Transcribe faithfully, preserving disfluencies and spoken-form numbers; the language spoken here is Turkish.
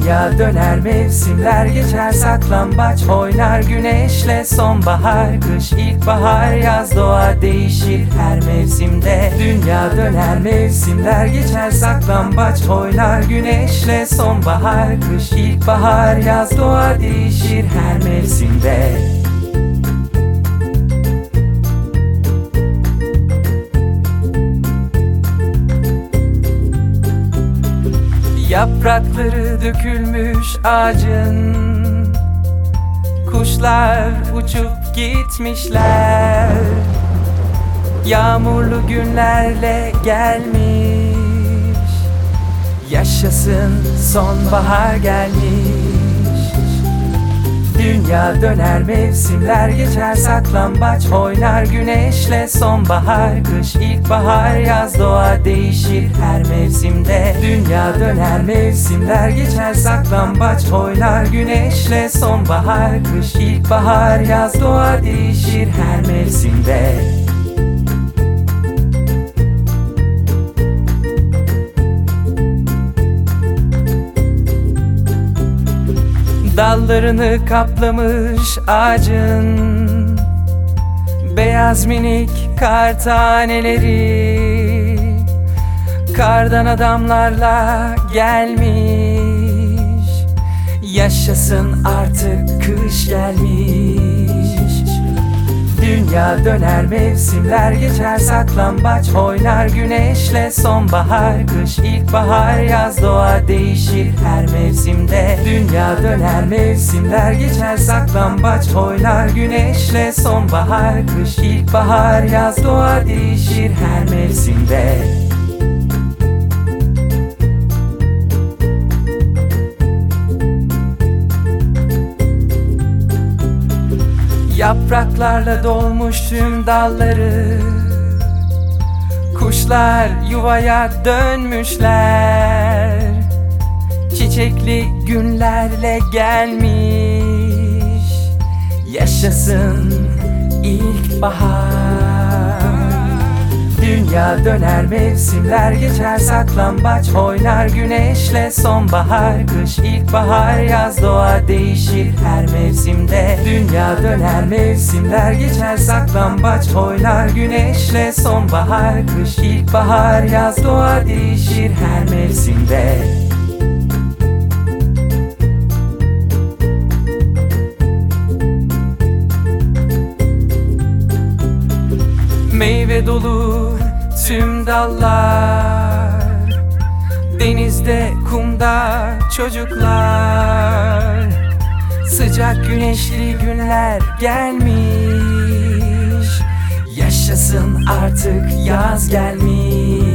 Dünya döner, mevsimler geçer, saklambaç oynar güneşle. Sonbahar, kış, ilkbahar, yaz, doğa değişir her mevsimde. Dünya döner, mevsimler geçer, saklambaç oynar güneşle. Sonbahar, kış, ilkbahar, yaz, doğa değişir her mevsimde. Yaprakları dökülmüş ağacın, kuşlar uçup gitmişler. Yağmurlu günlerle gelmiş, yaşasın sonbahar gelmiş. Dünya döner, mevsimler geçer, saklambaç oynar güneşle. Sonbahar, kış, ilkbahar, yaz, doğa değişir her mevsimde. Dünya döner, mevsimler geçer, saklambaç oynar güneşle. Sonbahar, kış, ilkbahar, yaz, doğa değişir her mevsimde. Dallarını kaplamış ağacın beyaz minik kar taneleri, kardan adamlarla gelmiş, yaşasın artık kış gelmiş. Dünya döner, mevsimler geçer, saklambaç oynar güneşle. Sonbahar, kış, ilkbahar, yaz, doğa değişir her mevsimde. Dünya döner, mevsimler geçer, saklambaç oynar güneşle. Sonbahar, kış, ilkbahar, yaz, doğa değişir her mevsimde. Yapraklarla dolmuş tüm dalları, kuşlar yuvaya dönmüşler. Çiçekli günlerle gelmiş, yaşasın ilkbahar. Dünya döner, mevsimler geçer, saklambaç oynar güneşle. Sonbahar, kış, ilkbahar, yaz, doğa değişir her mevsimde. Dünya döner, mevsimler geçer, saklambaç oynar güneşle. Sonbahar, kış, ilkbahar, yaz, doğa değişir her mevsimde. Meyve dolu tüm dallar, denizde, kumda çocuklar. Sıcak güneşli günler gelmiş, yaşasın artık yaz gelmiş.